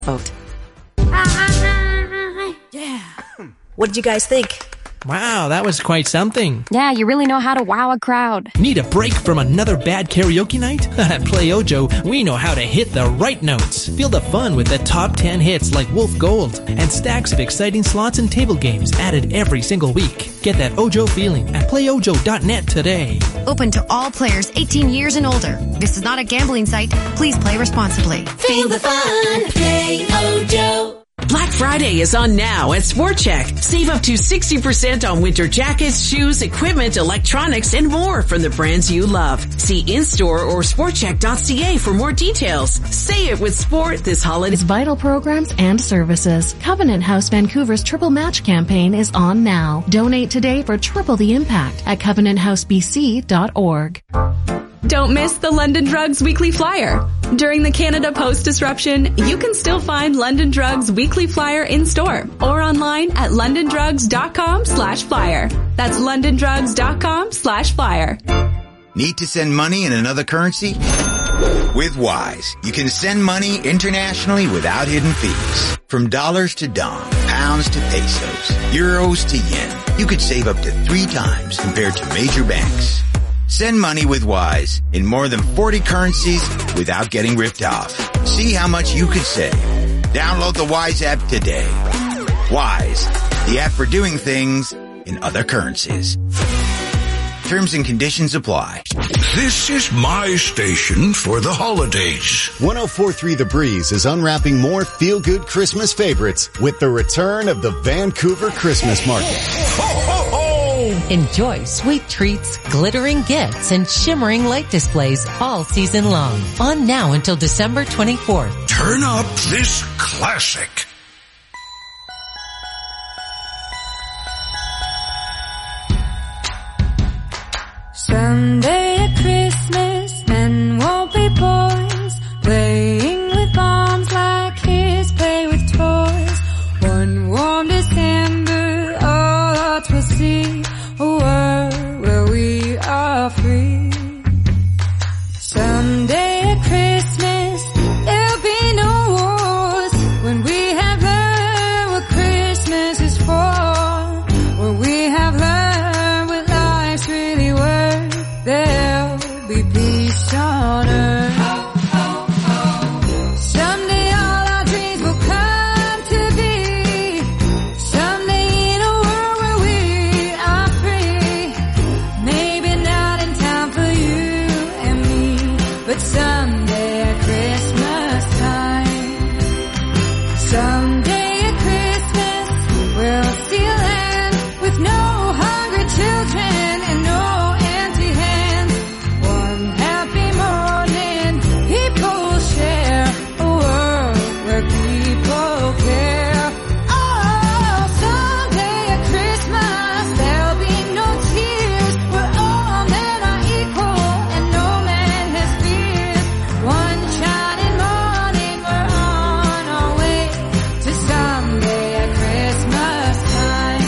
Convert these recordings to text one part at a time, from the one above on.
vote. Yeah. What did you guys think? Wow, that was quite something. Yeah, you really know how to wow a crowd. Need a break from another bad karaoke night? At Play Ojo, we know how to hit the right notes. Feel the fun with the top 10 hits like Wolf Gold and stacks of exciting slots and table games added every single week. Get that Ojo feeling at playojo.net today. Open to all players 18 years and older. This is not a gambling site. Please play responsibly. Feel the fun. Play Ojo. Black Friday is on now at Sport Chek. Save up to 60% on winter jackets, shoes, equipment, electronics, and more from the brands you love. See in-store or sportcheck.ca for more details. Say it with sport this holiday. Vital programs and services. Covenant House Vancouver's Triple Match campaign is on now. Donate today for triple the impact at covenanthousebc.org. Don't miss the London Drugs Weekly Flyer. During the Canada Post disruption, you can still find London Drugs Weekly Flyer in store or online at londondrugs.com/flyer. That's londondrugs.com/flyer. Need to send money in another currency? With Wise, you can send money internationally without hidden fees. From dollars to dong, pounds to pesos, euros to yen, you could save up to 3 times compared to major banks. Send money with Wise in more than 40 currencies without getting ripped off. See how much you could save. Download the Wise app today. Wise, the app for doing things in other currencies. Terms and conditions apply. This is my station for the holidays. 104.3 The Breeze is unwrapping more feel-good Christmas favorites with the return of the Vancouver Christmas Market. Ho, ho, ho! Enjoy sweet treats, glittering gifts, and shimmering light displays all season long. On now until December 24th. Turn up this classic. Someday at Christmas, men won't be boys, playing with bombs like kids play with toys. One warm December, all hearts will see a world where we are free. Someday at Christmas, there'll be no wars, when we have learned what Christmas is for, when we have learned what life's really worth, there'll be peace on earth. Someday all our dreams will come to be, someday in a world where we are free, maybe not in time for you and me, but someday at Christmas time. Someday at Christmas we'll see a land with no hungry children and no empty hands. One happy morning people share, a world where people care. Oh, someday at Christmas there'll be no tears, where all men are equal and no man has fears. One shining morning we're on our way to someday at Christmas time.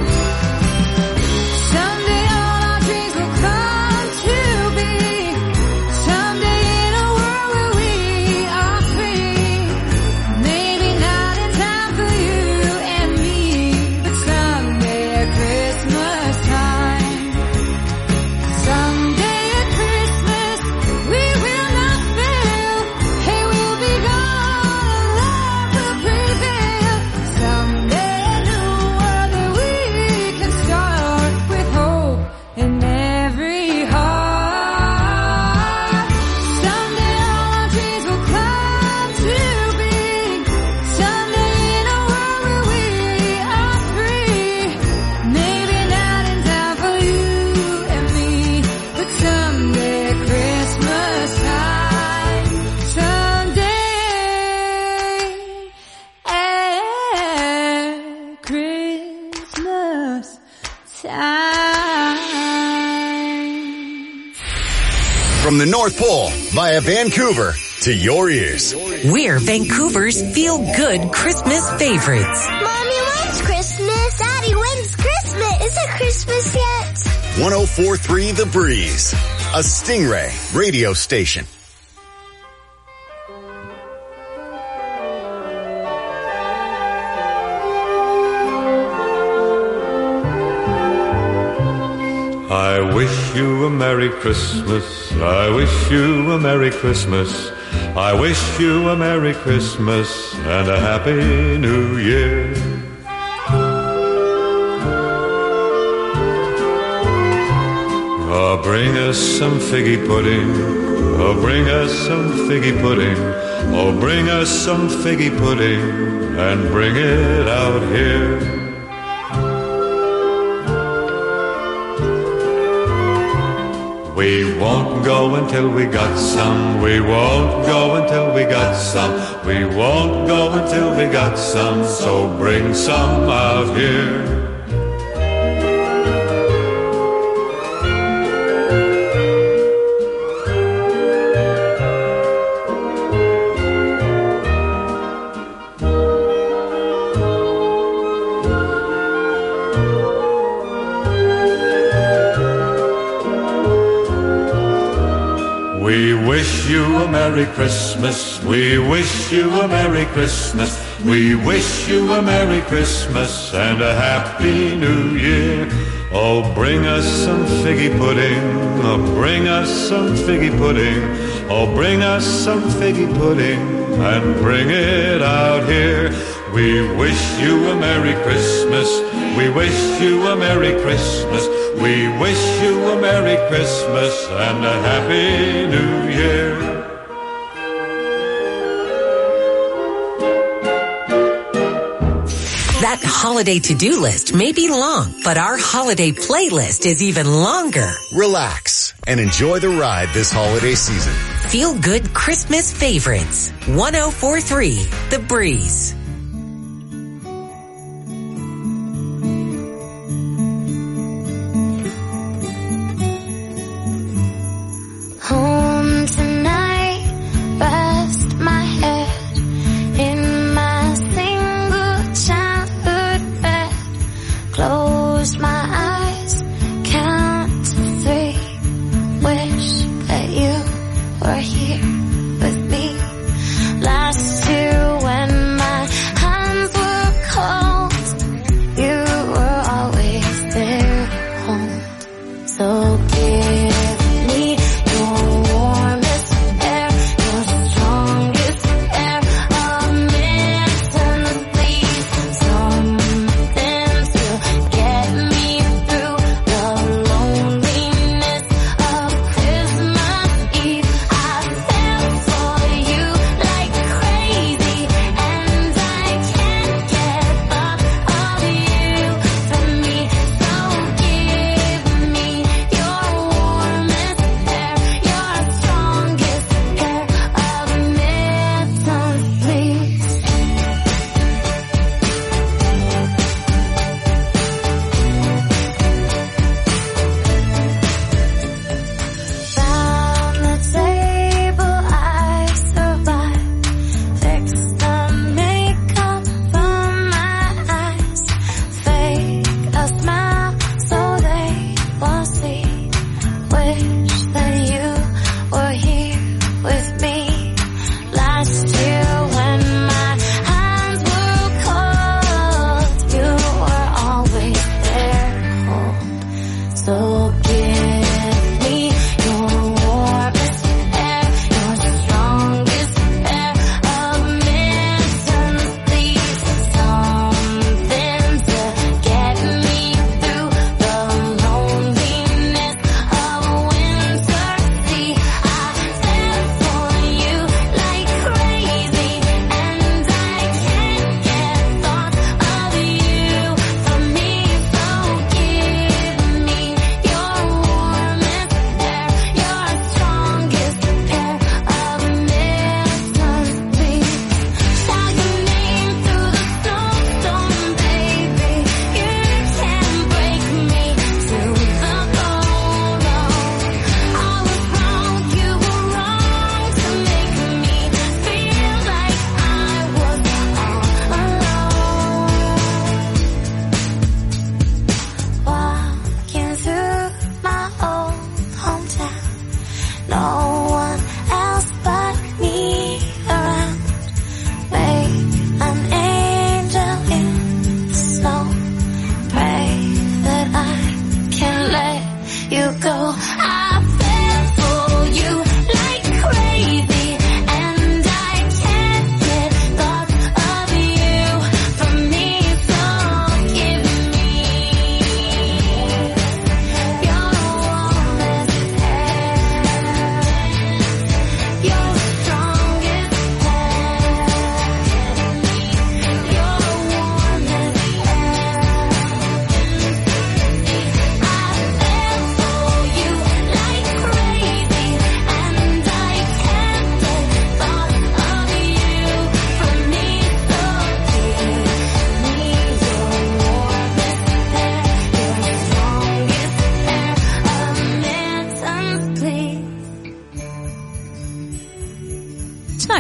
Someday all our dreams will come to be, someday in a world where we are free, maybe not in time for you and me, but someday at Christmas time. Someday at Christmas we will not fail, hey, we'll be gone and love will prevail. Someday a new world that we can start with hope in every heart. Someday all our dreams will come to be, someday in a world where we are free, maybe not in time for you and me, but someday at Christmas time. Someday at Christmas time. From the North Pole via Vancouver to your ears. We're Vancouver's feel-good Christmas favorites. Mommy, when's Christmas? Daddy, when's Christmas? Is it Christmas yet? 104.3 The Breeze, a Stingray radio station. I wish you a Merry Christmas. I wish you a Merry Christmas. I wish you a Merry Christmas and a Happy New Year. Oh, bring us some figgy pudding. Oh, bring us some figgy pudding. Oh, bring us some figgy pudding and bring it out here. We won't go until we got some. We won't go until we got some. We won't go until we got some. So bring some out here. We wish you a Merry Christmas. We wish you a Merry Christmas. We wish you a Merry Christmas and a Happy New Year. Oh, bring us some figgy pudding. Oh, bring us some figgy pudding. Oh, bring us some figgy pudding and bring it out here. We wish you a Merry Christmas. We wish you a Merry Christmas. We wish you a Merry Christmas and a Happy New Year. That holiday to-do list may be long, but our holiday playlist is even longer. Relax and enjoy the ride this holiday season. Feel good Christmas favorites. 104.3 The Breeze. Home tonight, rest my head in my single childhood bed. Close my eyes, count to 3. Wish that you were here with me. Last year when my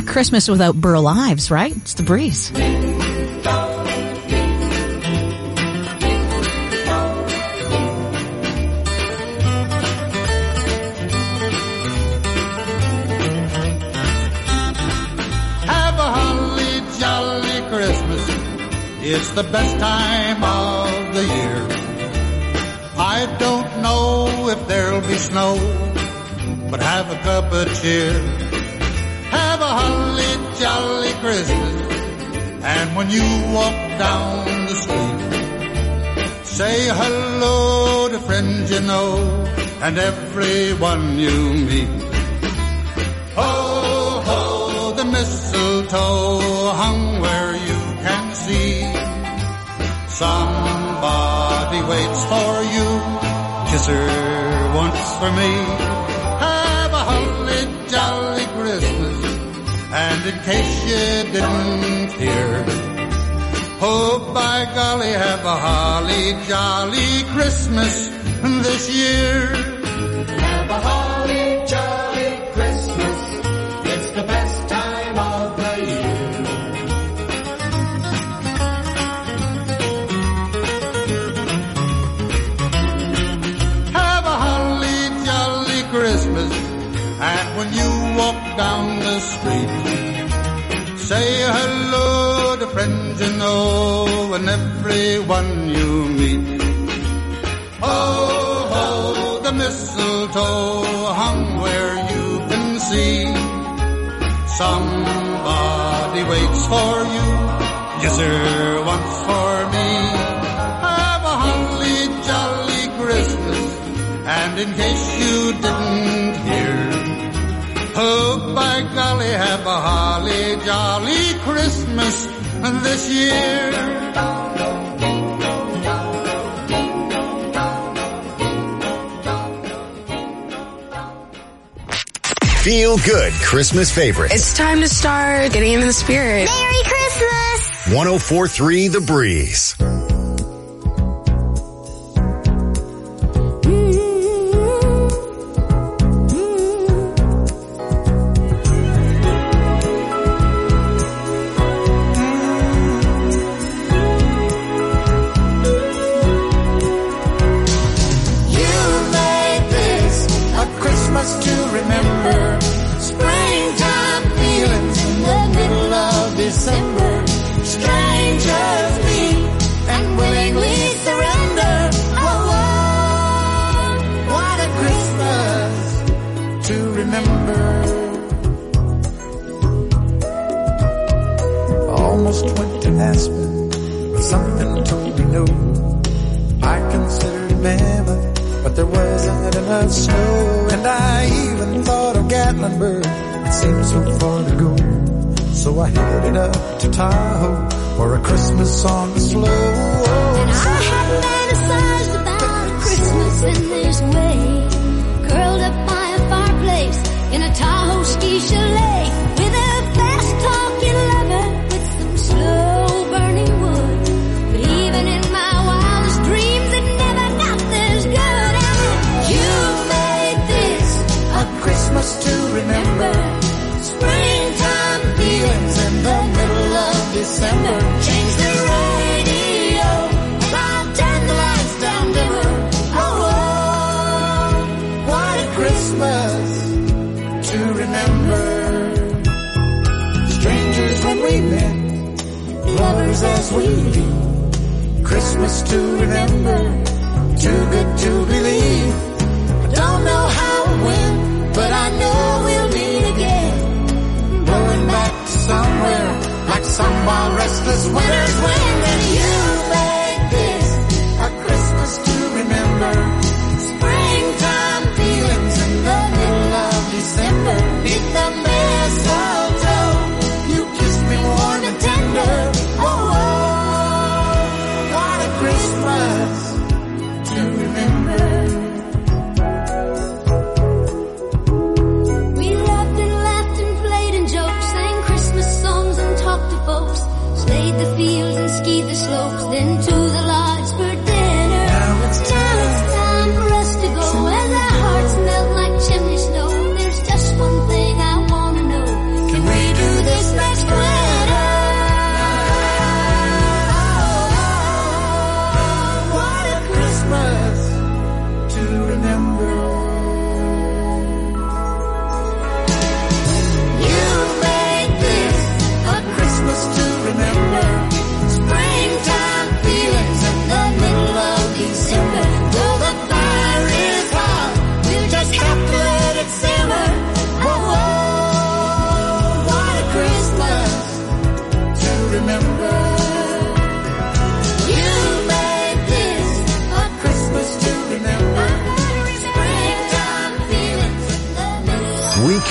not Christmas without Burl Ives, right? It's the Breeze. It's the best time of the year. I don't know if there'll be snow, but have a cup of cheer. Have a holly jolly Christmas, and when you walk down the street, say hello to friends you know and everyone you meet. Ho, ho, the mistletoe hung where you can see. Somebody waits for you, kiss her once for me. Have a holly jolly Christmas, and in case you didn't hear, oh by golly, have a holly jolly Christmas this year. Have a holly jolly Christmas, it's the best time of the year. Christmas, and when you walk down the street, say hello to friends you know and everyone you meet. Oh, ho, the mistletoe hung where you can see. Somebody waits for you, yes sir, once for me. Have a holly jolly Christmas, and in case you didn't hear, oh by golly, have a holly jolly Christmas this year. Feel good Christmas favorites. It's time to start getting in the spirit. Merry Christmas! 104.3 The Breeze. Can we do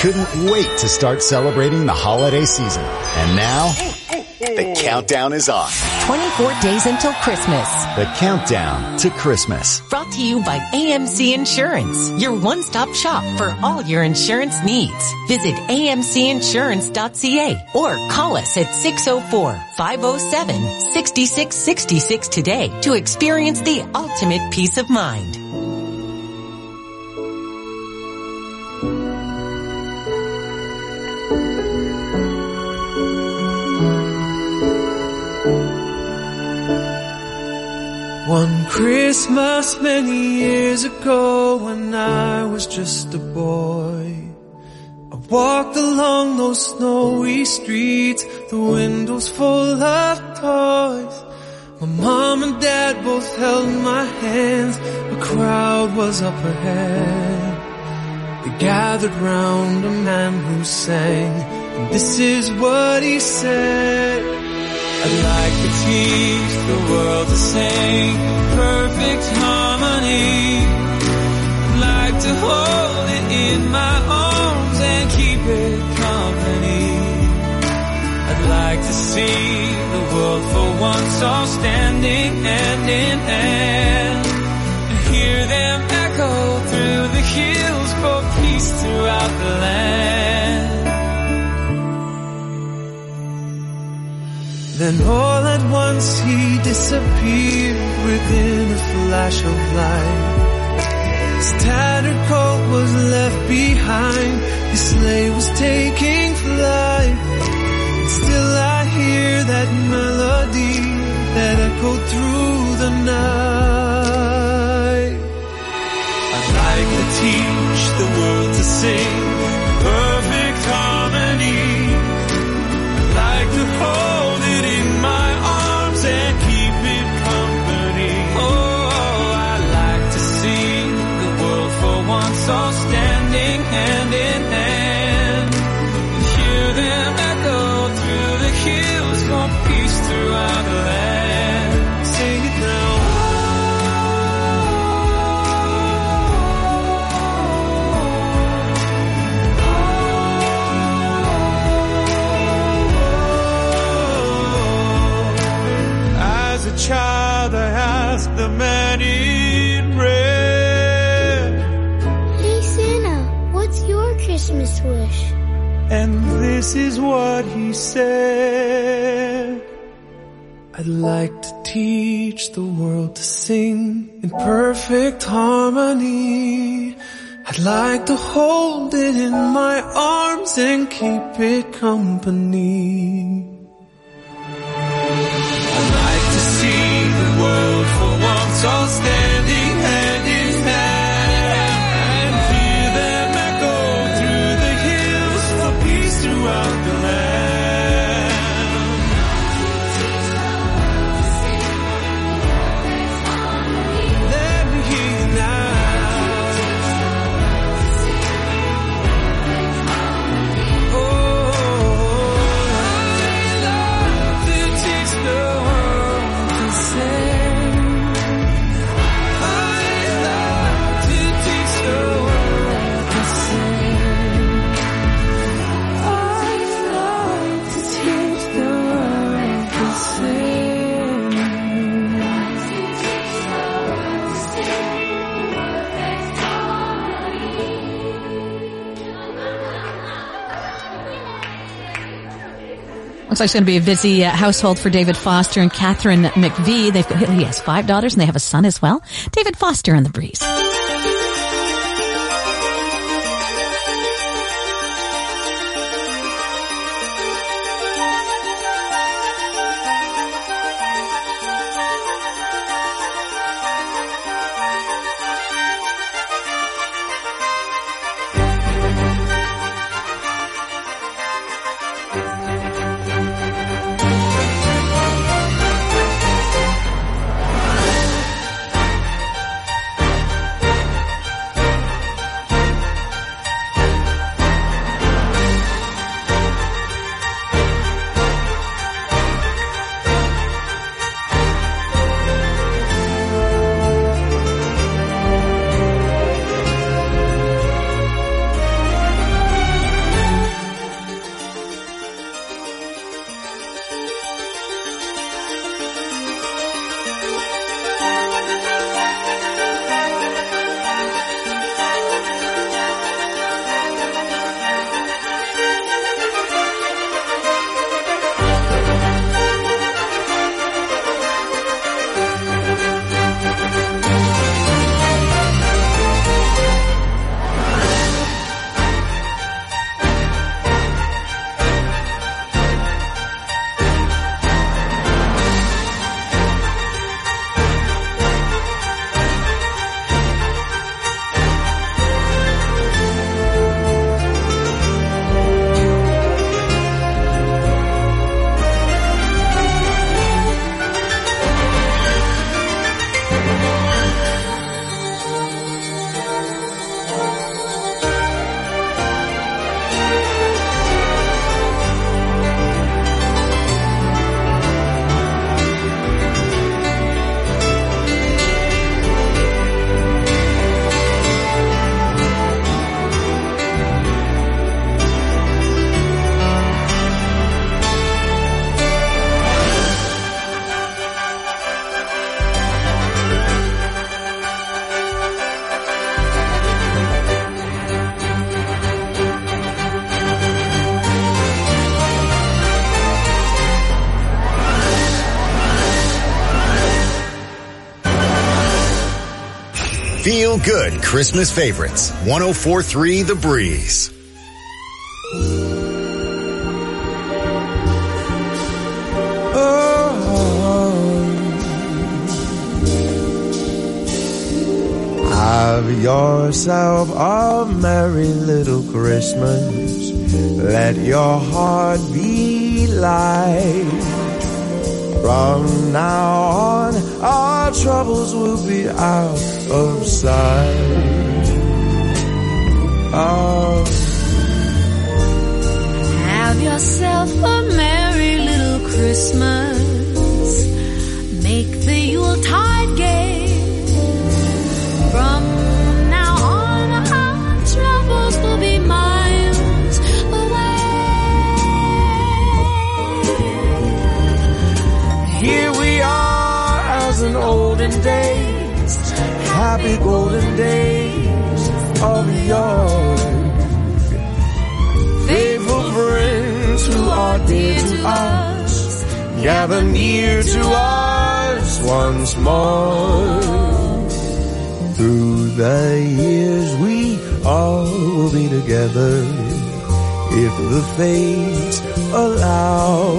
couldn't wait to start celebrating the holiday season. And now, the countdown is on. 24 days until Christmas. The countdown to Christmas. Brought to you by AMC Insurance, your one-stop shop for all your insurance needs. Visit amcinsurance.ca or call us at 604-507-6666 today to experience the ultimate peace of mind. One Christmas many years ago when I was just a boy, I walked along those snowy streets, the windows full of toys. My mom and dad both held my hands, a crowd was up ahead. They gathered round a man who sang, and this is what he said. I'd like to teach the world to sing perfect harmony. I'd like to hold it in my arms and keep it company. I'd like to see the world for once all standing hand in hand, and hear them echo through the hills for peace throughout the land. Then all at once he disappeared within a flash of light. His tattered coat was left behind, his sleigh was taking flight. Still I hear that melody that echoed through the night. I'd like to teach the world to sing perfect harmony. I'd like to hold it in my arms and keep it company. Oh, I'd like to see the world for once all standing hand in hand, and hear them echo through the hills for peace throughout the land. Sing it now. Child, I asked the man in red, "Hey Santa, what's your Christmas wish?" And this is what he said. I'd like to teach the world to sing in perfect harmony. I'd like to hold it in my arms and keep it company. World for once all standing hand in hand, and hear them echo through the hills for peace throughout the land. Let me hear you now. Oh, I love to teach the world to sing. Looks like it's going to be a busy household for David Foster and Catherine McVie. He has 5 daughters and they have a son as well. David Foster on The Breeze. Feel good Christmas favorites. 104.3 The Breeze. Have yourself a merry little Christmas. Let your heart be light. From now on, our troubles will be out of sight. Oh. Have yourself a merry little Christmas. Make the Yuletide gay. From now on, our troubles will be miles away. Here we are as in olden days, happy golden days of yore. Faithful friends who are dear to us, gather near to us once more. Through the years we all will be together, if the fates allow.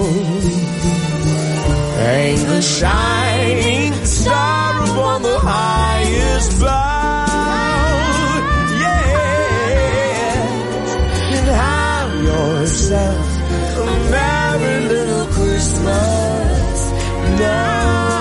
Hang a shining star upon the highest bough, yeah, and have yourself a merry little Christmas now.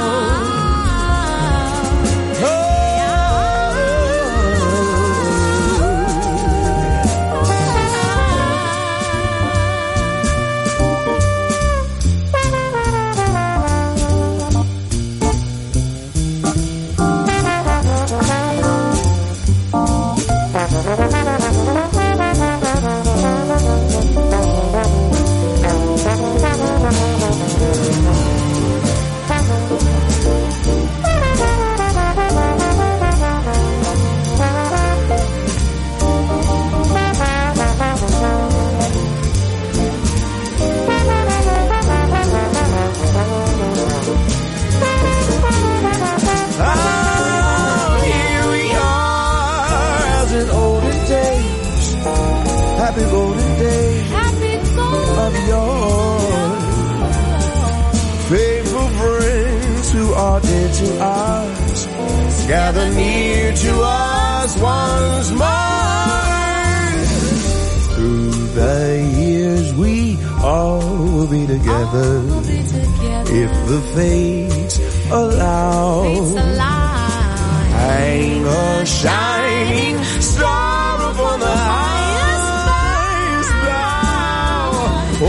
Happy golden days of yore. Faithful friends who are dear to us, gather near to us once more. Through the years we all will be together, if the fates allow. Hang a shining star upon the highest bough. Oh,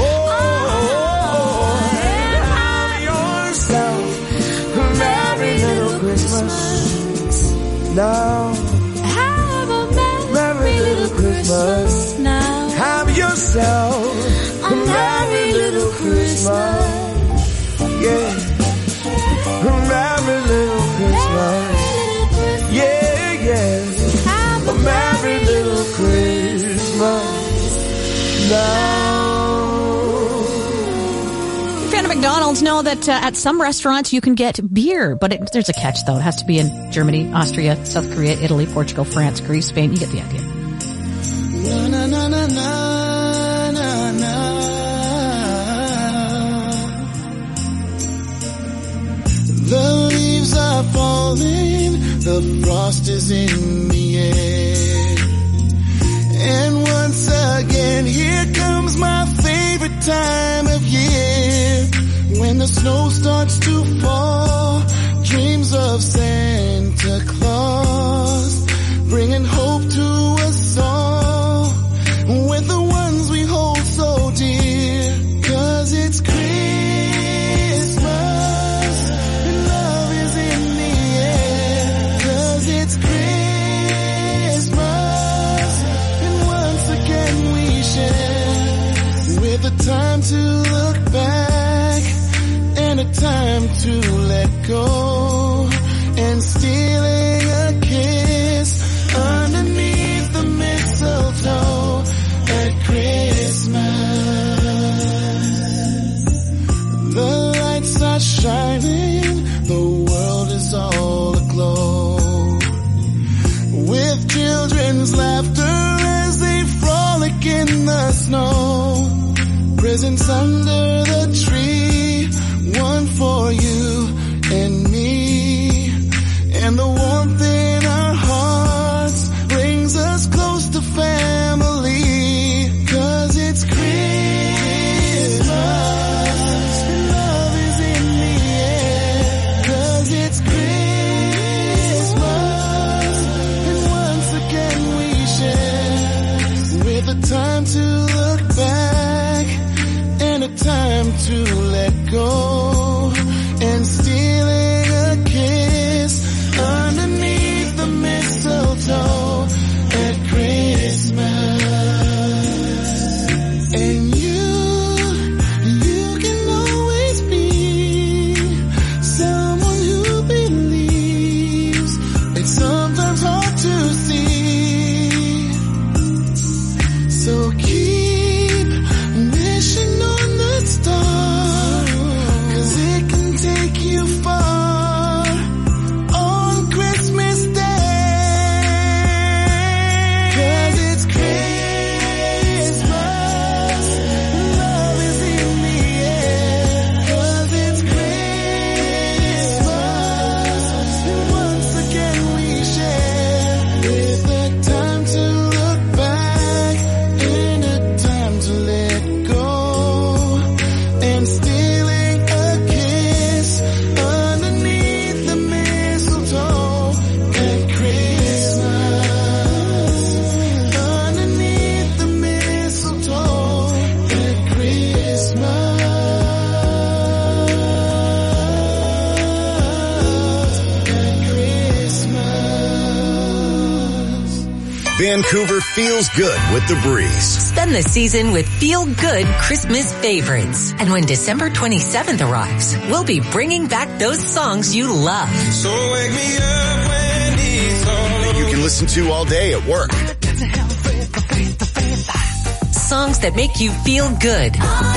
and have yourself a merry little Christmas now. Have a merry little Christmas now. Have yourself a merry little Christmas. Yeah, a merry little Christmas. Yeah, yeah. A merry little Christmas now. If you're a fan of McDonald's, know that at some restaurants you can get beer, but there's a catch though. It has to be in Germany, Austria, South Korea, Italy, Portugal, France, Greece, Spain. You get the idea. Na, na, na, na, na, na. The leaves are falling, the frost is in the air. And once again, here comes my favorite time of year. When the snow starts to fall, dreams of Santa Claus, bringing hope to us all, with the ones we hold so dear. 'Cause it's Christmas. A time to look back and a time to let go, and stealing a kiss underneath the mistletoe at Christmas. The lights are shining, the world is all aglow. children's laughter as they frolic in the snow. Presents under the tree, one for you and me. And the warmth in our hearts brings us close to family. 'Cause it's Christmas, and love is in the air. 'Cause it's Christmas, and once again we share, with a time to look back and a time to let go, and stealing a kiss underneath the mistletoe at Christmas. And you can always be someone who believes. It's sometimes hard to see, so keep wishing on the star, 'cause it can take you far on Christmas Day. 'Cause it's Christmas, love is in the air. 'Cause it's Christmas, and once again we share, with a time to look back and a time to let go, and stealing a kiss underneath the mistletoe at Christmas. Underneath the mistletoe at Christmas. At Christmas. Vancouver feels good with the breeze. Spend the season with feel-good Christmas favorites. And when December 27th arrives, we'll be bringing back those songs you love. So wake me up when it's all You can listen to all day at work. Songs that make you feel good.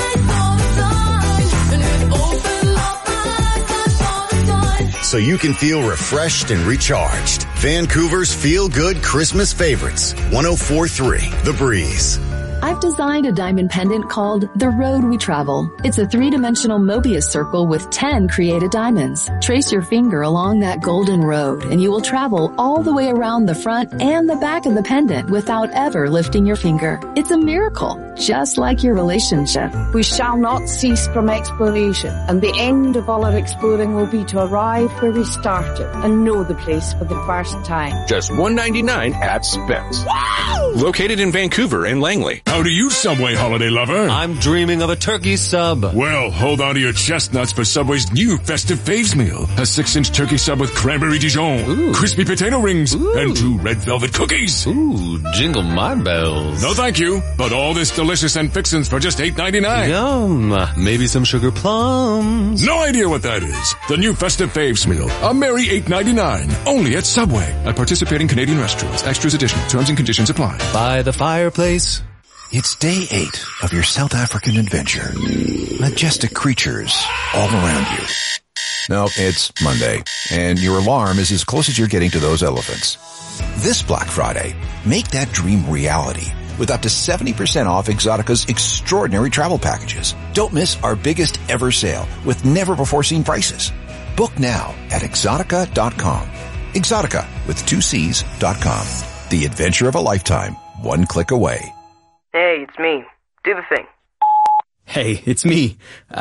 So you can feel refreshed and recharged. Vancouver's feel-good Christmas favorites. 104.3 The Breeze. I've designed a diamond pendant called The Road We Travel. It's a 3-dimensional Mobius circle with 10 created diamonds. Trace your finger along that golden road and you will travel all the way around the front and the back of the pendant without ever lifting your finger. It's a miracle, just like your relationship. We shall not cease from exploration, and the end of all our exploring will be to arrive where we started and know the place for the first time. Just $1.99 at Spence. Wow! Located in Vancouver and Langley. How do you, Subway holiday lover? I'm dreaming of a turkey sub. Well, hold on to your chestnuts for Subway's new festive faves meal. A 6-inch turkey sub with cranberry Dijon, crispy potato rings, and 2 red velvet cookies. Ooh, jingle my bells. No thank you, but all this delicious and fixins for just $8.99. Yum. Maybe some sugar plums. No idea what that is. The new festive faves meal. A merry $8.99. Only at Subway. At participating Canadian restaurants. Extras additional. Terms and conditions apply. By the fireplace. It's day 8 of your South African adventure. Majestic creatures all around you. No, it's Monday, and your alarm is as close as you're getting to those elephants. This Black Friday, make that dream reality with up to 70% off Exotica's extraordinary travel packages. Don't miss our biggest ever sale with never-before-seen prices. Book now at Exotica.com. Exotica with 2 C's.com. The adventure of a lifetime, one click away. Hey, it's me. Do the thing. Hey, it's me.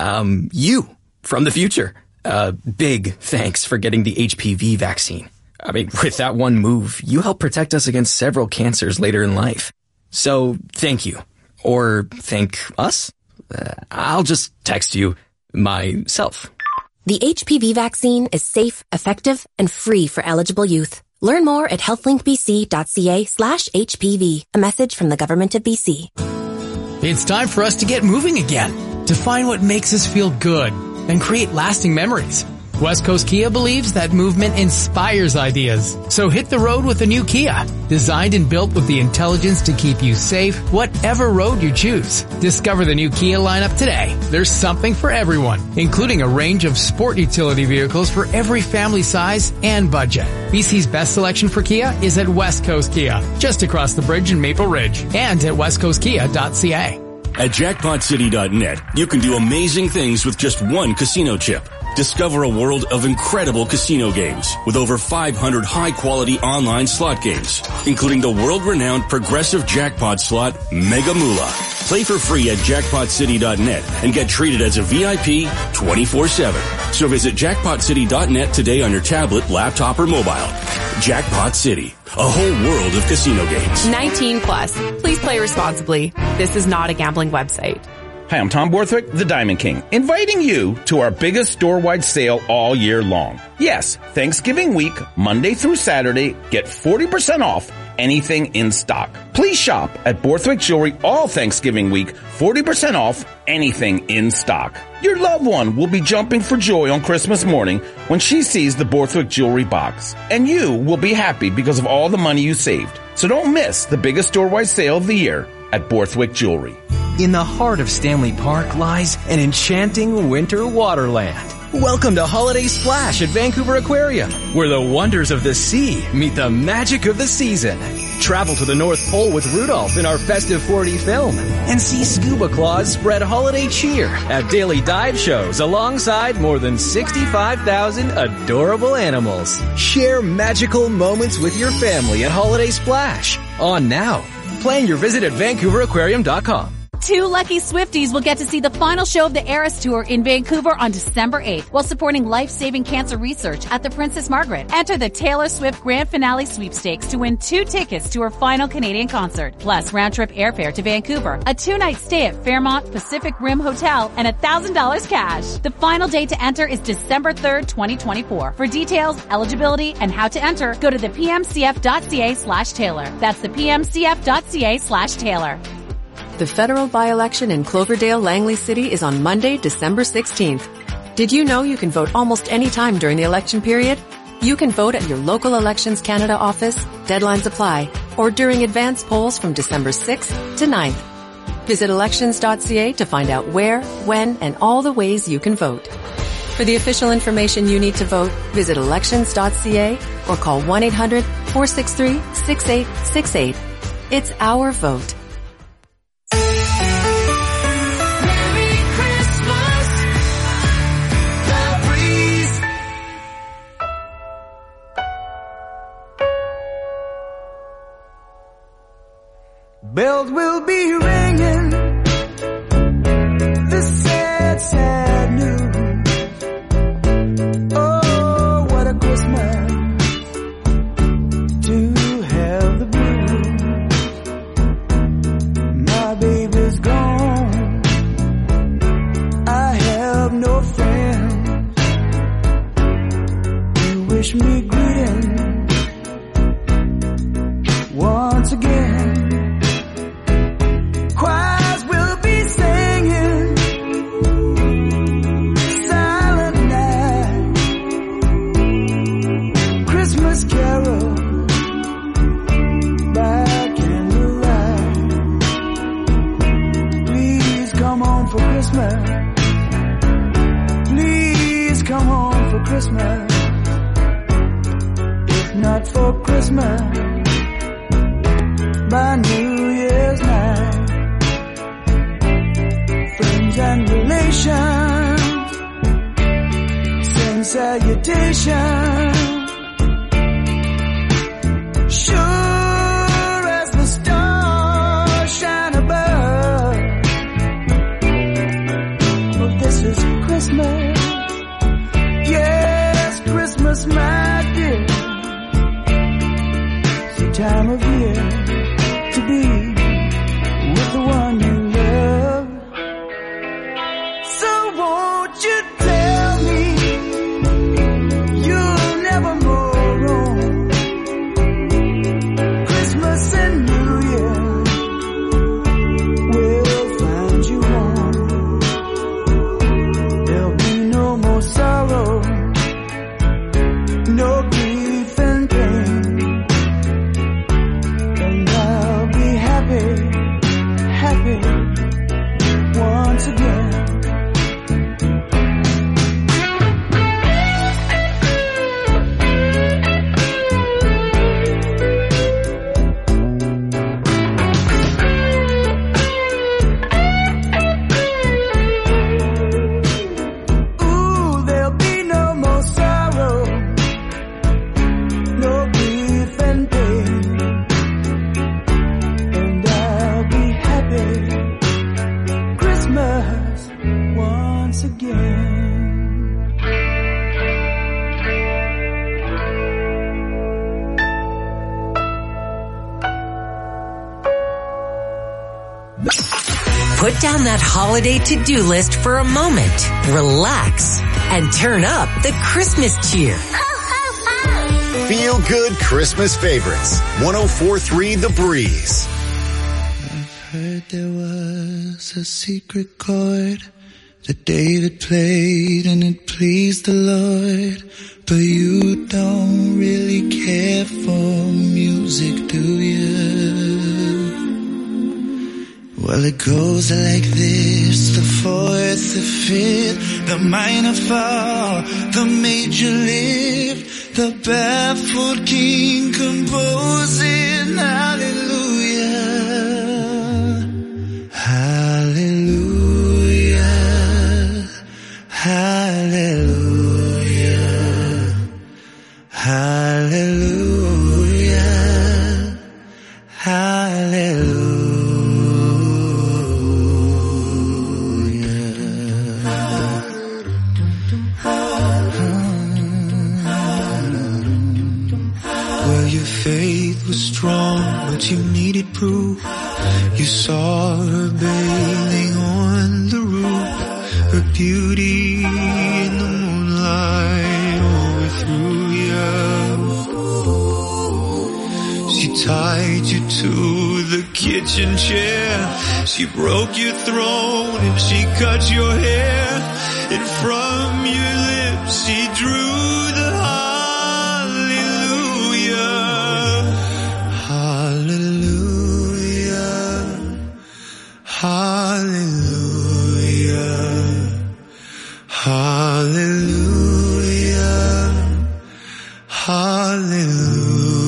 You from the future. Big thanks for getting the HPV vaccine. I mean, with that one move, you helped protect us against several cancers later in life. So thank you. Or thank us. I'll just text you myself. The HPV vaccine is safe, effective, and free for eligible youth. Learn more at healthlinkbc.ca/HPV. A message from the Government of BC. It's time for us to get moving again, to find what makes us feel good and create lasting memories. West Coast Kia believes that movement inspires ideas. So hit the road with a new Kia. Designed and built with the intelligence to keep you safe, whatever road you choose. Discover the new Kia lineup today. There's something for everyone, including a range of sport utility vehicles for every family size and budget. BC's best selection for Kia is at West Coast Kia, just across the bridge in Maple Ridge, and at westcoastkia.ca. At jackpotcity.net, you can do amazing things with just one casino chip. Discover a world of incredible casino games with over 500 high-quality online slot games, including the world-renowned progressive jackpot slot Mega Moolah. Play for free at jackpotcity.net and get treated as a VIP 24/7. So visit jackpotcity.net today on your tablet, laptop, or mobile. Jackpot City, a whole world of casino games. 19 plus. Please play responsibly. This is not a gambling website. Hi, I'm Tom Borthwick, the Diamond King, inviting you to our biggest store-wide sale all year long. Yes, Thanksgiving week, Monday through Saturday, get 40% off anything in stock. Please shop at Borthwick Jewelry all Thanksgiving week, 40% off anything in stock. Your loved one will be jumping for joy on Christmas morning when she sees the Borthwick Jewelry box. And you will be happy because of all the money you saved. So don't miss the biggest store-wide sale of the year at Borthwick Jewelry. In the heart of Stanley Park lies an enchanting winter wonderland. Welcome to Holiday Splash at Vancouver Aquarium, where the wonders of the sea meet the magic of the season. Travel to the North Pole with Rudolph in our Festive 4D film and see Scuba Claws spread holiday cheer at daily dive shows alongside more than 65,000 adorable animals. Share magical moments with your family at Holiday Splash. On now. Plan your visit at VancouverAquarium.com. 2 lucky Swifties will get to see the final show of the Eras Tour in Vancouver on December 8th while supporting life-saving cancer research at the Princess Margaret. Enter the Taylor Swift Grand Finale Sweepstakes to win 2 tickets to her final Canadian concert, plus round-trip airfare to Vancouver, a 2-night stay at Fairmont Pacific Rim Hotel, and $1,000 cash. The final date to enter is December 3rd, 2024. For details, eligibility, and how to enter, go to the pmcf.ca/Taylor. That's the pmcf.ca/Taylor. The federal by-election in Cloverdale, Langley City is on Monday, December 16th. Did you know you can vote almost any time during the election period? You can vote at your local Elections Canada office, deadlines apply, or during advance polls from December 6th to 9th. Visit elections.ca to find out where, when, and all the ways you can vote. For the official information you need to vote, visit elections.ca or call 1-800-463-6868. It's our vote. Bells will be ringing, the sad, sad news. Oh, what a Christmas to have the blues. My baby's gone, I have no friends. You wish me greetings once again. Choirs will be singing Silent Night, Christmas carol by candlelight. Please come home for Christmas. Please come home for Christmas. If not for Christmas, by New Year's night. And relations send salutations. Sure as the stars shine above. Well, this is Christmas. Yes, Christmas, my dear. It's the time of year to be with the one you love. Won't you tell me you'll never go wrong? Put down that holiday to-do list for a moment, relax, and turn up the Christmas cheer. Feel good Christmas favorites. 104.3 The Breeze. I've heard there was a secret chord that David played and it pleased the Lord. But you don't really care for music, do you? Well, it goes like this: the fourth, the fifth, the minor fall, the major lift, the baffled king composing hallelujah, hallelujah, hallelujah, hallelujah, hallelujah. Faith was strong, but you needed proof. You saw her bathing on the roof, her beauty in the moonlight overthrew you. She tied you to the kitchen chair, she broke your throne and she cut your hair, and from your lips she drew the hallelujah, hallelujah, hallelujah.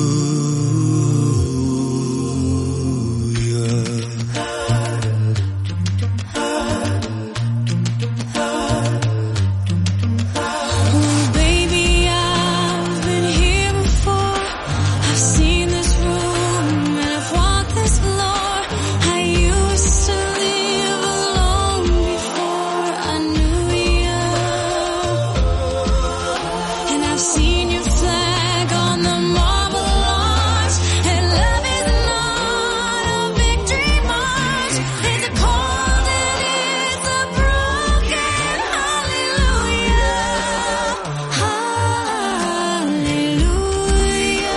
Oh, baby, I've been here before. I've seen this room and I've walked this floor. I used to live alone before I knew you. And I've seen your flag on the marble arch. And love is not a victory march. It's a cold and it's a broken hallelujah. Hallelujah.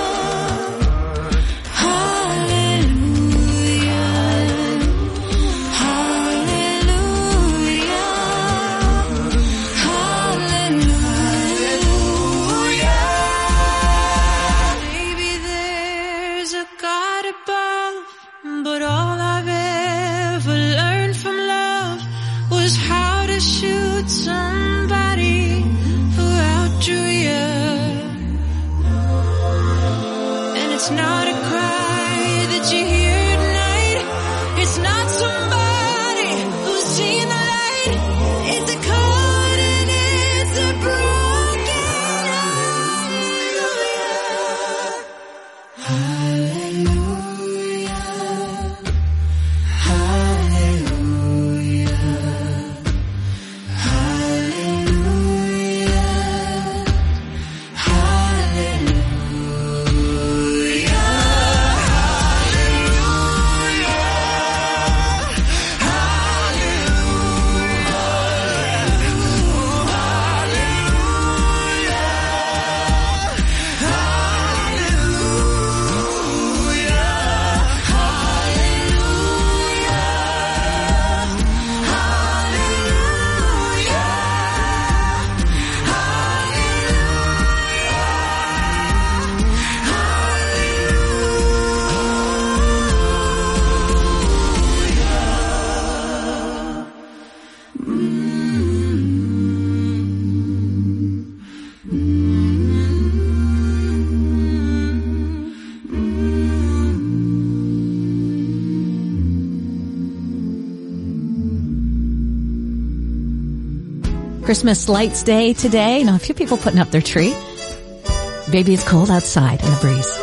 Hallelujah. Hallelujah. Maybe there's a God above, but all I've ever learned from love was how to shoot somebody who outdrew you. And it's not a cry that you hear at night. It's not somebody who's seen the light. It's a cold and it's a broken hallelujah. Hallelujah. Hallelujah. Christmas lights day today. Now, a few people putting up their tree. Baby, it's cold outside in the breeze.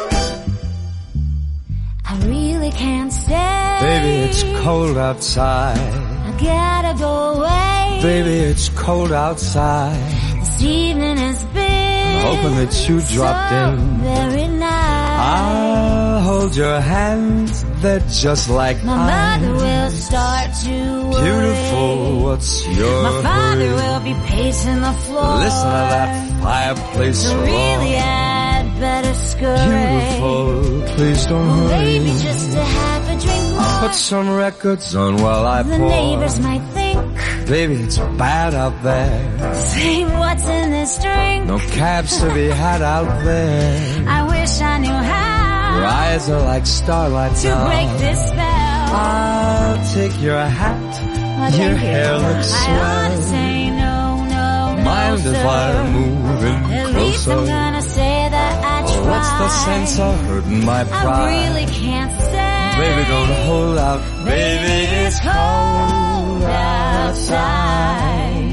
I really can't stay. Baby, it's cold outside. I gotta go away. Baby, it's cold outside. This evening has been Hoping that you dropped in. very nice. I'll hold your hands, they're just like My mine. mother will start to worry. Beautiful, what's your My father hurry? will be pacing the floor. Listen to that fireplace So roar. really I'd better scurry. Beautiful, please don't Well, hurry. maybe just to have a drink more. Put some records on while I The pour. neighbors might think, Baby, it's bad out there. say what's in this drink. No cabs to be had out there. I wish I knew how Your eyes are like starlight to now. break this spell. I'll take your hat. Oh, Your thank you. hair looks I ought to swell. say no, Mind no, if sir. I move in At least I'm closer? gonna say that I tried. What's the sense of hurting my I pride? really can't say. Baby, don't hold out. Baby, it's cold outside.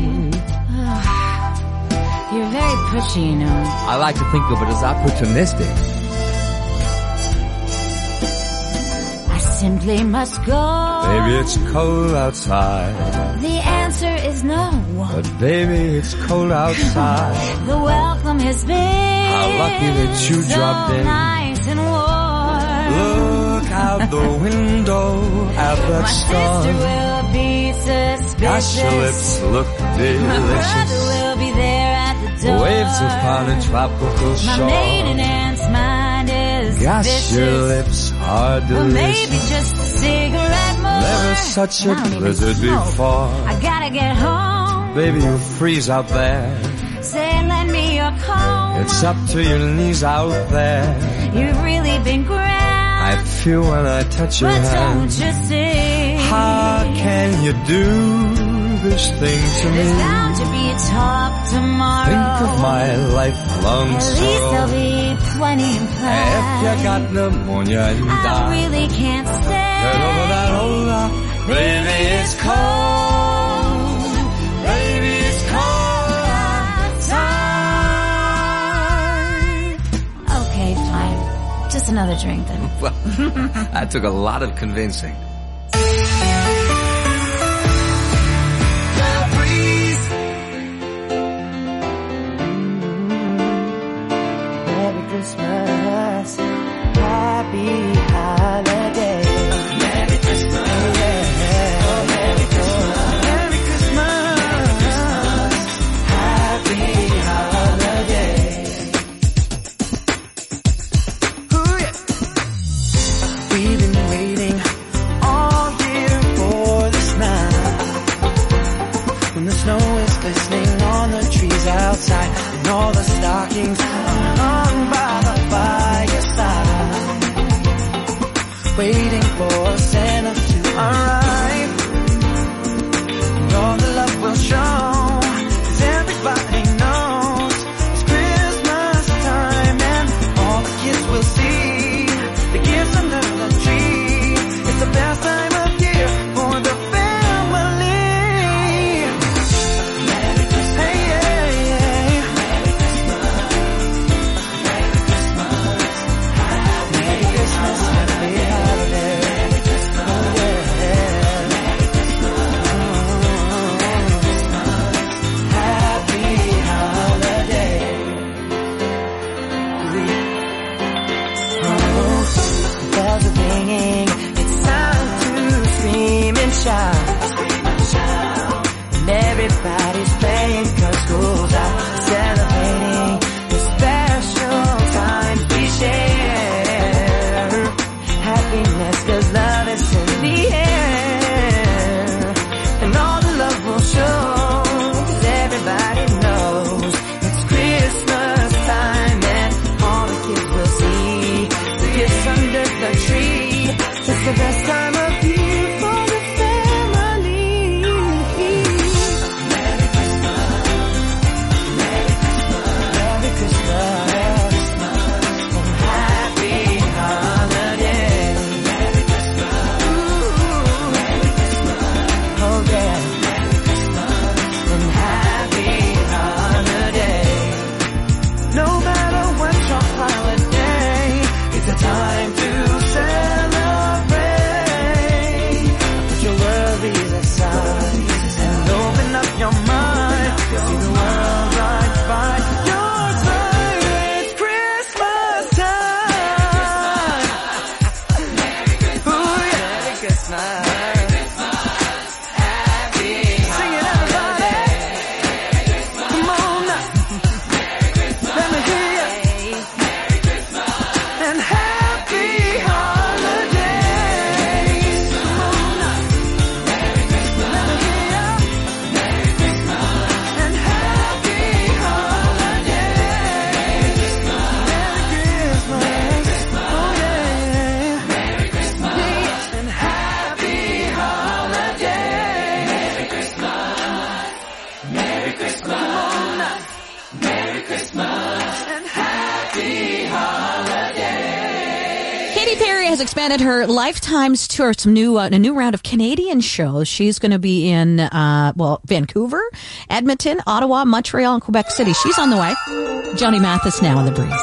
You're very pushy, you know. I like to think of it as opportunistic. I simply must go. Baby, it's cold outside. The answer is no. But baby, it's cold outside. The welcome has been How lucky that you so dropped in. nice and warm. Look out the window at that My star. sister will be suspicious. Gosh, your lips look My brother delicious. will be there at the door. Waves upon a tropical My shore. maiden aunt's mind is Gosh, vicious. your lips are But maybe delicious. just a cigarette more. Never such a I don't even blizzard smoke. before. I gotta get home. Baby, you freeze out there. Say, lend me your comb. It's up to your knees out there. You've really been grand. I feel when I touch your But hand. don't you see? How can you do this thing to me? There's bound to be a talk tomorrow. Think of my lifelong At least there'll sorrow. be plenty implied. If you got pneumonia and I die, really can't stay. get over that old rock. Baby, it's cold. Baby, it's cold outside. Okay, fine. Just another drink then. Well, that took a lot of convincing. Merry Christmas, happy holiday. Merry Christmas, Merry Christmas, Merry Christmas, happy holiday. Ooh, yeah. We've been waiting all year for this night, when the snow is glistening on the trees outside, and all the stockings hung by the fireside, waiting for Santa to arrive, and all the love will show, 'cause everybody knows it's Christmas time, and all the kids will see the gifts under the tree. It's the best time of year for the family. Merry Christmas. Hey, yeah, yeah. Merry Christmas. Christmas and happy holidays. Katy Perry has expanded her Lifetimes tour, a new round of Canadian shows. She's going to be in, Vancouver, Edmonton, Ottawa, Montreal, and Quebec City. She's on the way. Johnny Mathis now on the breeze.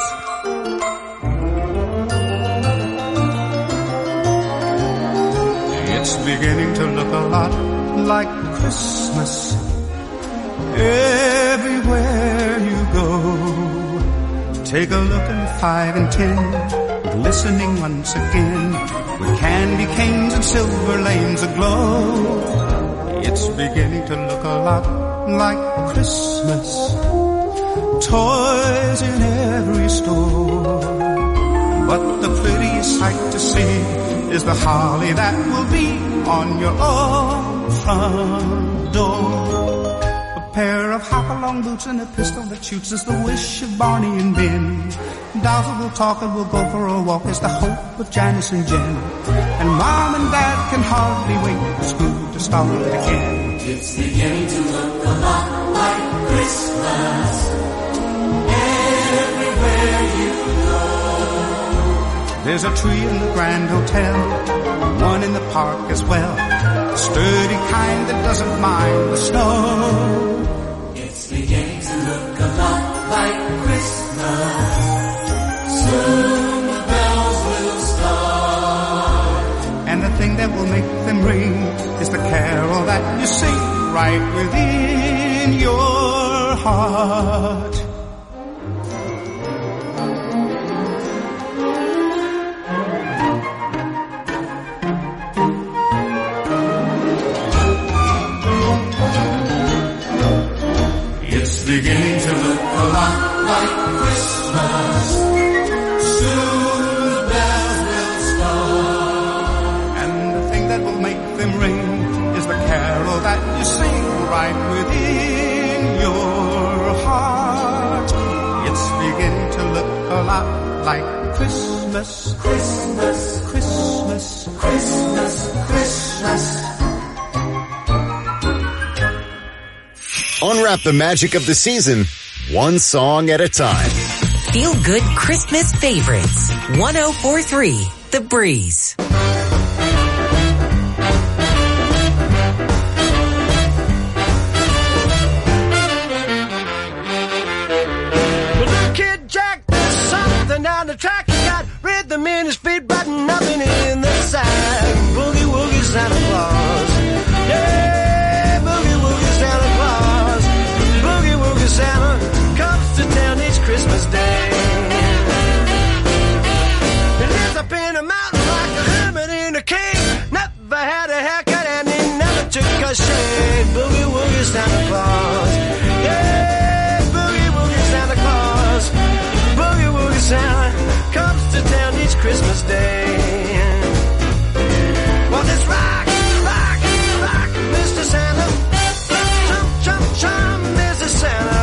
It's beginning to look a lot like Christmas everywhere you go. Take a look at 5 and 10, glistening once again, with candy canes and silver lanes aglow. It's beginning to look a lot like Christmas, toys in every store. But the prettiest sight to see is the holly that will be on your own front door. A pair of hop-along boots and a pistol that shoots is the wish of Barney and Ben. Dolls that will talk and will go for a walk is the hope of Janice and Jen. And Mom and Dad can hardly wait for school to start again. It's beginning to look a lot like Christmas everywhere you go. There's a tree in the Grand Hotel, one in the park as well, a sturdy kind that doesn't mind the snow. It's beginning to look a lot like Christmas. Soon the bells will start. And the thing that will make them ring is the carol that you sing right within your heart. It's beginning to look a lot like Christmas. Soon the bells will start. And the thing that will make them ring is the carol that you sing right within your heart. It's beginning to look a lot like Christmas. Christmas, Christmas, Christmas, Christmas. Unwrap the magic of the season, one song at a time. Feel good Christmas favorites. 104.3 The Breeze. Little Kid Jack, there's something down the track. He got rhythm in his feet, button nothing in the sack. Boogie woogie Santa Claus. Yeah. Santa comes to town each Christmas Day. He lives up in a mountain like a hermit in a cave. Never had a haircut and he never took a shave. Boogie woogie Santa Claus. Yeah, boogie woogie Santa Claus. Boogie woogie Santa comes to town each Christmas Day. Well, this rock, rock, rock, Mr. Santa. Chum, chum, chum, Mr. Santa.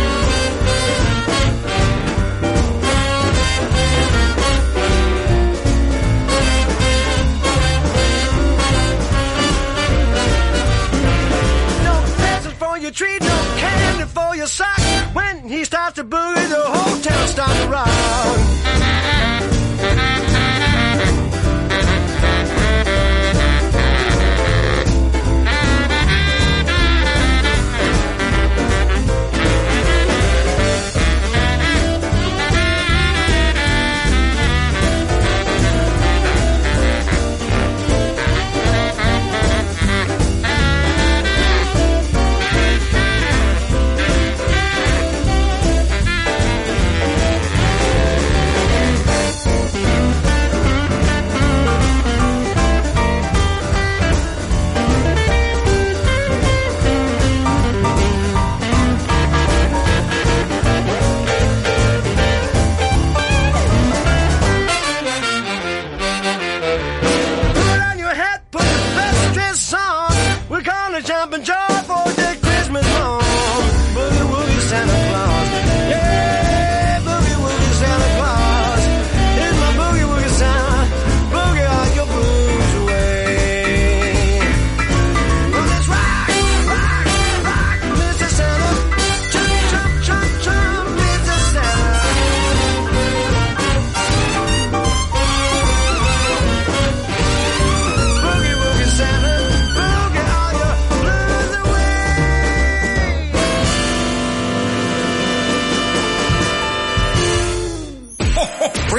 Your tree, no candy for your sock. When he starts to boogie, the whole town starts to rock.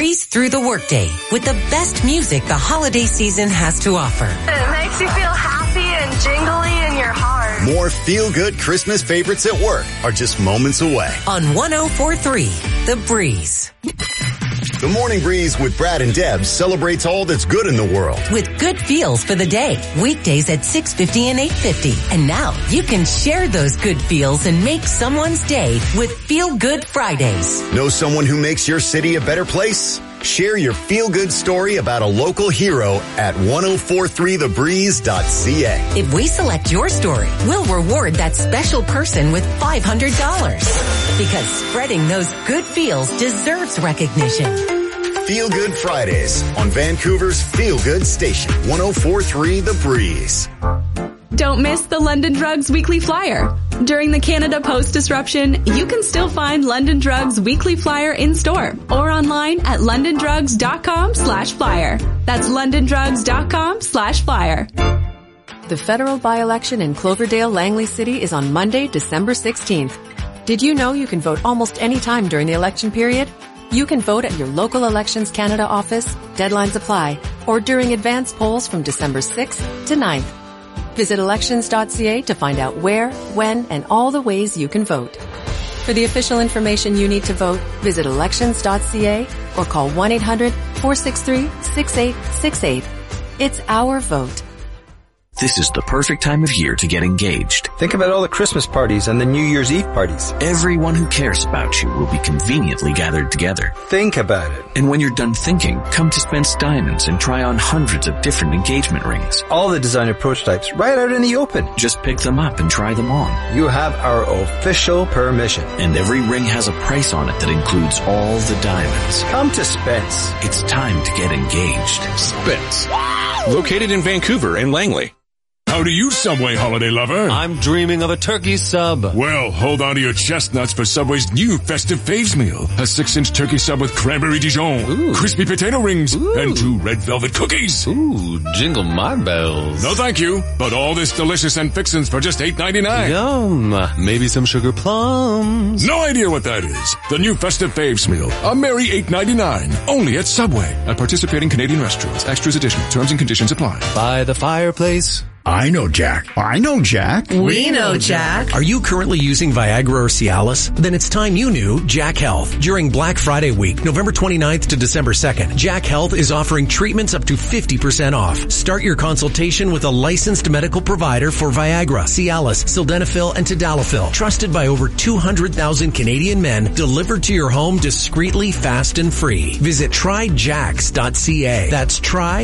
breeze through the workday with the best music the holiday season has to offer. It makes you feel happy and jingly in your heart. More feel-good Christmas favorites at work are just moments away. On 104.3, The Breeze. The Morning Breeze with Brad and Deb celebrates all that's good in the world. With good feels for the day. Weekdays at 6:50 and 8:50. And now you can share those good feels and make someone's day with Feel Good Fridays. Know someone who makes your city a better place? Share your feel-good story about a local hero at 1043thebreeze.ca. If we select your story, we'll reward that special person with $500. Because spreading those good feels deserves recognition. Feel Good Fridays on Vancouver's Feel Good Station, 1043 The Breeze. Don't miss the London Drugs Weekly Flyer. During the Canada Post disruption, you can still find London Drugs Weekly Flyer in store or online at londondrugs.com/flyer. That's londondrugs.com/flyer. The federal by-election in Cloverdale, Langley City is on Monday, December 16th. Did you know you can vote almost any time during the election period? You can vote at your local Elections Canada office, deadlines apply, or during advance polls from December 6th to 9th. Visit elections.ca to find out where, when, and all the ways you can vote. For the official information you need to vote, visit elections.ca or call 1-800-463-6868. It's our vote. This is the perfect time of year to get engaged. Think about all the Christmas parties and the New Year's Eve parties. Everyone who cares about you will be conveniently gathered together. Think about it. And when you're done thinking, come to Spence Diamonds and try on hundreds of different engagement rings. All the designer prototypes right out in the open. Just pick them up and try them on. You have our official permission. And every ring has a price on it that includes all the diamonds. Come to Spence. It's time to get engaged. Spence. Located in Vancouver and Langley. How do you, Subway holiday lover? I'm dreaming of a turkey sub. Well, hold on to your chestnuts for Subway's new festive faves meal. A 6-inch turkey sub with cranberry Dijon, crispy potato rings, and 2 red velvet cookies. Ooh, jingle my bells. No thank you, but all this delicious and fixins for just $8.99. Yum. Maybe some sugar plums. No idea what that is. The new festive faves meal. A merry $8.99. Only at Subway. At participating Canadian restaurants. Extras additional. Terms and conditions apply. By the fireplace. I know Jack. I know Jack. We know Jack. Are you currently using Viagra or Cialis? Then it's time you knew Jack Health. During Black Friday week, November 29th to December 2nd, Jack Health is offering treatments up to 50% off. Start your consultation with a licensed medical provider for Viagra, Cialis, Sildenafil, and Tadalafil. Trusted by over 200,000 Canadian men, delivered to your home discreetly, fast, and free. Visit tryjax.ca. That's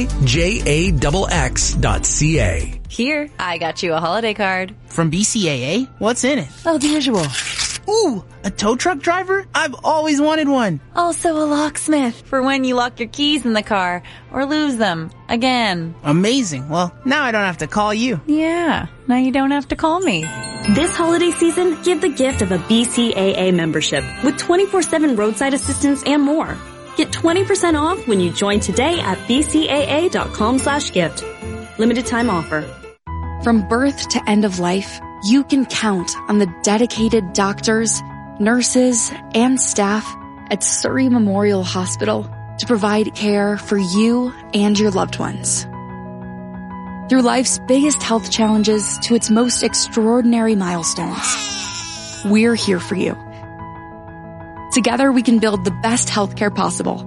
tryjax.ca. Here, I got you a holiday card. From BCAA? What's in it? Oh, the usual. Ooh, a tow truck driver? I've always wanted one. Also a locksmith for when you lock your keys in the car or lose them again. Amazing. Well, now I don't have to call you. Yeah, now you don't have to call me. This holiday season, give the gift of a BCAA membership with 24/7 roadside assistance and more. Get 20% off when you join today at bcaa.com/gift. Limited time offer. From birth to end of life, you can count on the dedicated doctors, nurses, and staff at Surrey Memorial Hospital to provide care for you and your loved ones. Through life's biggest health challenges to its most extraordinary milestones, we're here for you. Together we can build the best healthcare possible.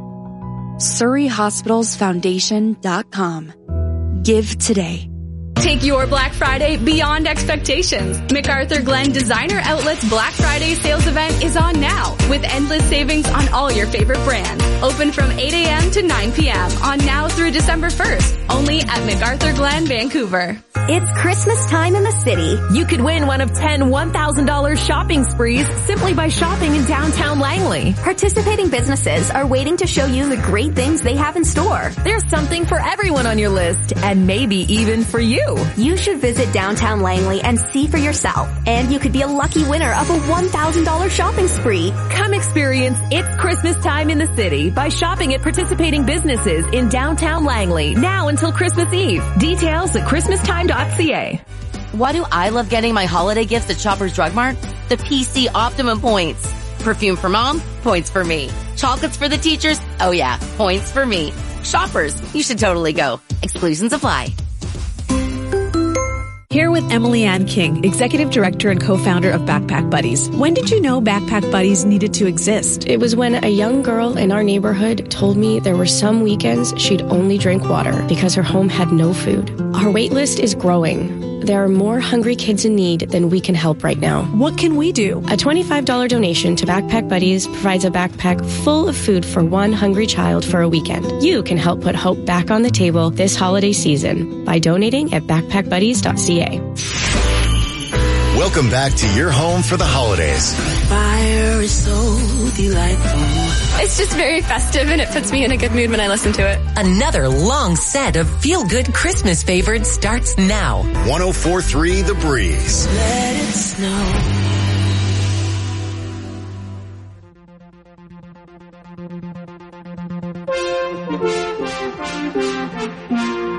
SurreyHospitalsFoundation.com. Give today. Take your Black Friday beyond expectations. MacArthur Glen Designer Outlet's Black Friday sales event is on now with endless savings on all your favorite brands. Open from 8 a.m. to 9 p.m. on now through December 1st. Only at MacArthur Glen, Vancouver. It's Christmas time in the city. You could win one of 10 $1,000 shopping sprees simply by shopping in downtown Langley. Participating businesses are waiting to show you the great things they have in store. There's something for everyone on your list, and maybe even for you. You should visit downtown Langley and see for yourself. And you could be a lucky winner of a $1,000 shopping spree. Come experience It's Christmas time in the city by shopping at participating businesses in downtown Langley now until Christmas Eve. Details at christmastime.ca. Why do I love getting my holiday gifts at Shoppers Drug Mart? The PC Optimum points. Perfume for mom, points for me. Chocolates for the teachers? Oh yeah, points for me. Shoppers, you should totally go. Exclusions apply. Here with Emily Ann King, Executive Director and co-founder of Backpack Buddies. When did you know Backpack Buddies needed to exist? It was when a young girl in our neighborhood told me there were some weekends she'd only drink water because her home had no food. Our wait list is growing. There are more hungry kids in need than we can help right now. What can we do? A $25 donation to Backpack Buddies provides a backpack full of food for one hungry child for a weekend. You can help put hope back on the table this holiday season by donating at backpackbuddies.ca. Welcome back to your home for the holidays. Fire is so delightful. It's just very festive and it puts me in a good mood when I listen to it. Another long set of feel-good Christmas favorites starts now. 104.3 The Breeze. Let it snow.